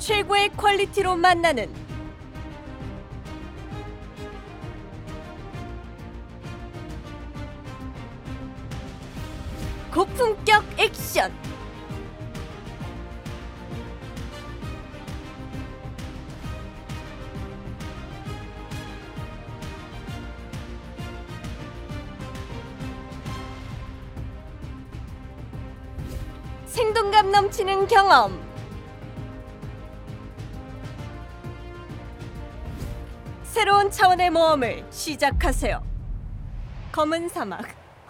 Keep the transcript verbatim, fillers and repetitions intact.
최고의 퀄리티로 만나는 고품격 액션. 생동감 넘치는 경험. 새로운 차원의 모험을 시작하세요. 검은 사막.